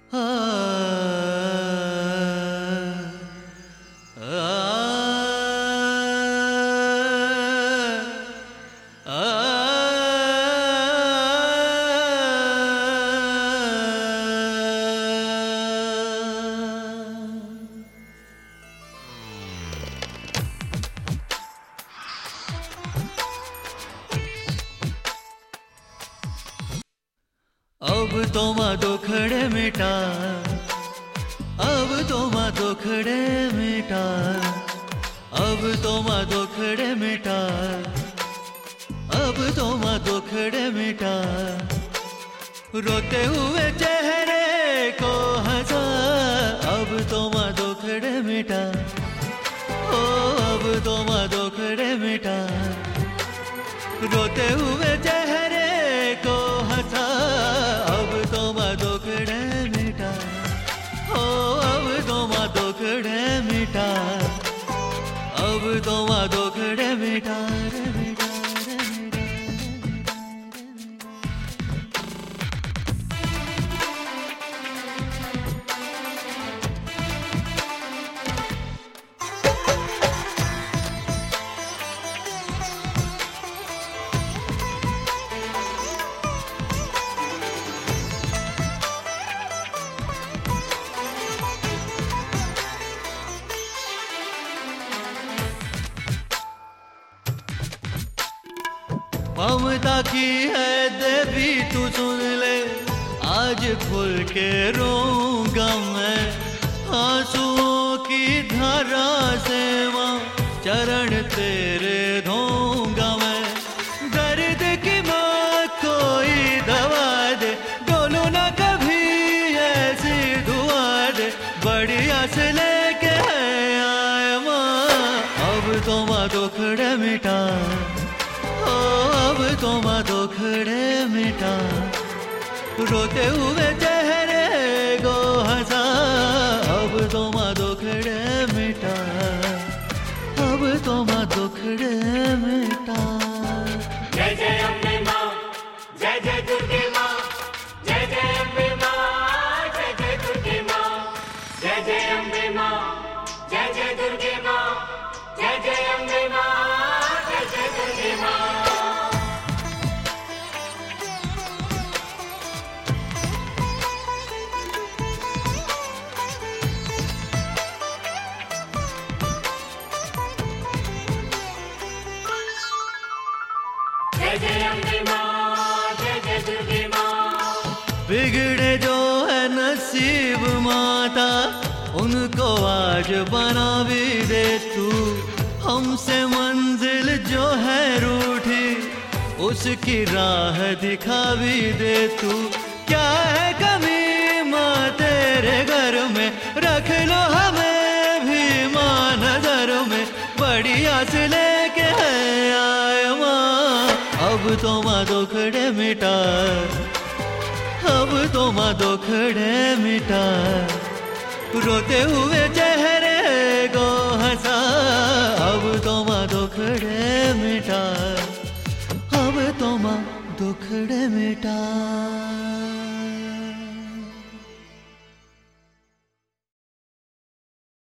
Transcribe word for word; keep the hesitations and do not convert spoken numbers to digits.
अब तो माँ दुखड़े मिटा, अब तो माँ दुखड़े मिटा, अब तो माँ दुखड़े मिटा, अब तो माँ दुखड़े मिटा। रोते हुए चेहरे को हंसा, अब तो माँ दुखड़े मिटा, ओ अब तो माँ दुखड़े मिटा। रोते हुए चेहरे को हंसा, अब तो माँ दुखड़े मिटा, ओ अब तो माँ दुखड़े मिटा, अब तो माँ दुखड़े मिटा रे मिटा रे मिटा। ममता की है देवी तू सुन ले, आज खुल के रोऊंगा मैं। आंसुओं की धारा से माँ चरण तेरे धोऊंगा मैं। दर्द की माँ कोई दवा दे, डोलू ना कभी ऐसी दुआ दे। बड़ी आस लेके आए माँ, अब तो माँ दुखड़े मिटा, अब तो माँ दुखड़े मिटा। रोते हुए चेहरे को हंसा, अब तो माँ दुखड़े मिटा, अब तो माँ दुखड़े मिटा। जय जय अम्बे माँ, जय जय दुर्गे माँ, जय जय अम्बे माँ, जय जय दुर्गे माँ, जय जय अम्बे माँ, जय जय दुर्गे माँ, जय जय अम्बे माँ, जय जय दुर्गे माँ। जय जय अम्बे माँ, जय जय दुर्गे माँ। बिगड़े जो है नसीब माता, उनको आज बना भी दे तू। हमसे मंजिल जो है रूठी, उसकी राह दिखा भी दे तू। क्या है कमी माँ तेरे घर में, रख लो हमें भी माँ नजर में। बड़ी आस लेके है आए माँ, अब तो माँ दुखड़े मिटा, अब तो माँ दुखड़े मिटा। रोते हुए चेहरे को हंसा, अब तो माँ दुखड़े मिटा, अब तो माँ दुखड़े मिटा।